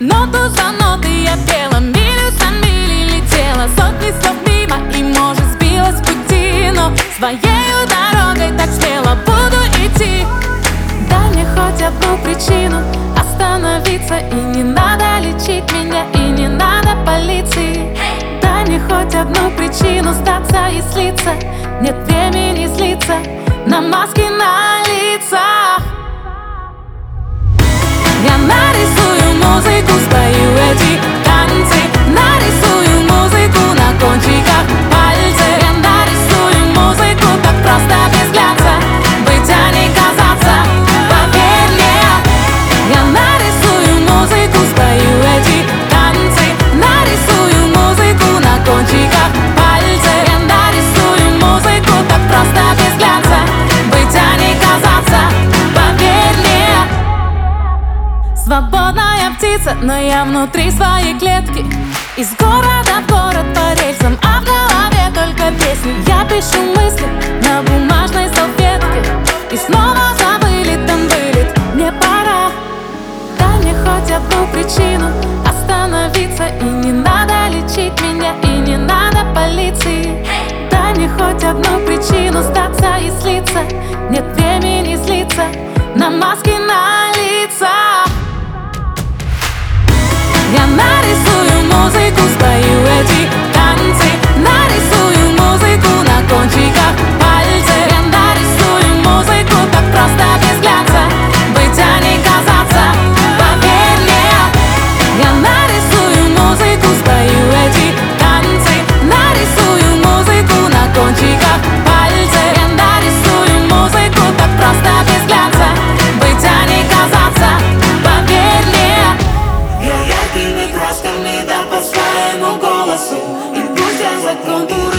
Ноту за нотой я пела, милю за милей летела, сотни слов мимо и, может, сбилась с пути, но своею дорогой так смело буду идти. Дай мне хоть одну причину остановиться, и не надо лечить меня, и не надо полиции. Дай мне хоть одну причину сдаться и слиться. Нет времени злиться на маски на лицах. Я нарисую музыку, спою эти танцы, нарисую музыку на кончиках пальцев. Я нарисую музыку так просто без глянца, быть, а не казаться, поверь мне. Я нарисую музыку, спою эти танцы, нарисую музыку на кончиках пальцев. Я нарисую музыку так просто без глянца, быть, а не казаться, поверь мне. Свободная птица, но я внутри своей клетки. Из города в город по рельсам, а в голове только песни. Я пишу мысли на бумажной салфетке, и снова за вылетом вылет. Мне пора. Дай мне хоть одну причину остановиться, и не надо лечить меня, и не надо полиции. Дай мне хоть одну причину сдаться и слиться. Нет времени злиться на маски на лицах. Я нарисую музыку, спою эти танцы, нарисую музыку на кончиках пальцев. Я нарисую музыку так просто без глянца, быть, а не казаться, поверь мне. Я нарисую музыку, спою эти танцы, нарисую музыку на кончиках пальцев. Я нарисую музыку так просто без глянца, быть, а не казаться, поверь мне. Я яркими красками, да по своему голосу, и пусть я законтурю